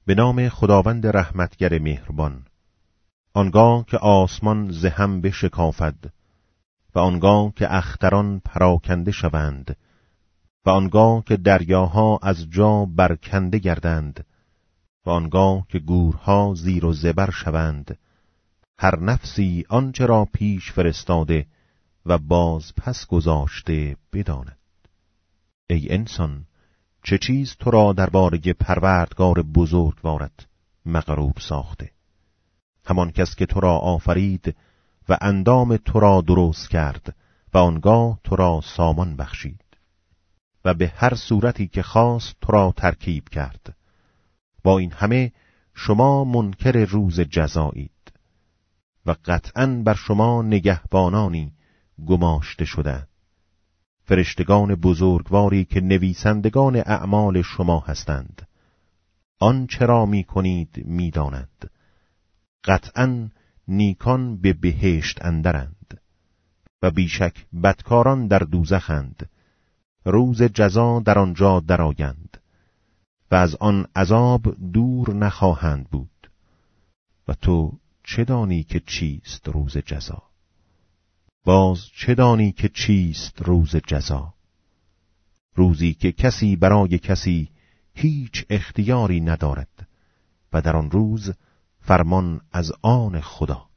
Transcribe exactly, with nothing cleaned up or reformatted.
به نام خداوند رحمتگر مهربان. آنگاه که آسمان ز هم بشکافد و آنگاه که اختران پراکنده شوند و آنگاه که دریاها از جا برکنده گردند و آنگاه که گورها زیر و زبر شوند، هر نفسی آنچه را پیش فرستاده و باز پس گذاشته بداند. ای انسان، چه چیز تو را درباره پروردگار بزرگوارت مغرور ساخته؟ همان کس که تو را آفرید و اندام تو را درست کرد و آنگاه تو را سامان بخشید و به هر صورتی که خواست تو را ترکیب کرد. با این همه شما منکر روز جزایید و قطعاً بر شما نگهبانانی گماشته شده، فرشتگان بزرگواری که نویسندگان اعمال شما هستند. آن چرا می کنید می دانند. قطعاً نیکان به بهشت اندرند و بیشک بدکاران در دوزخند. روز جزا در آنجا درآیند و از آن عذاب دور نخواهند بود. و تو چه دانی که چیست روز جزا؟ باز چه دانی که چیست روز جزا؟ روزی که کسی برای کسی هیچ اختیاری ندارد و در آن روز فرمان از آن خدا.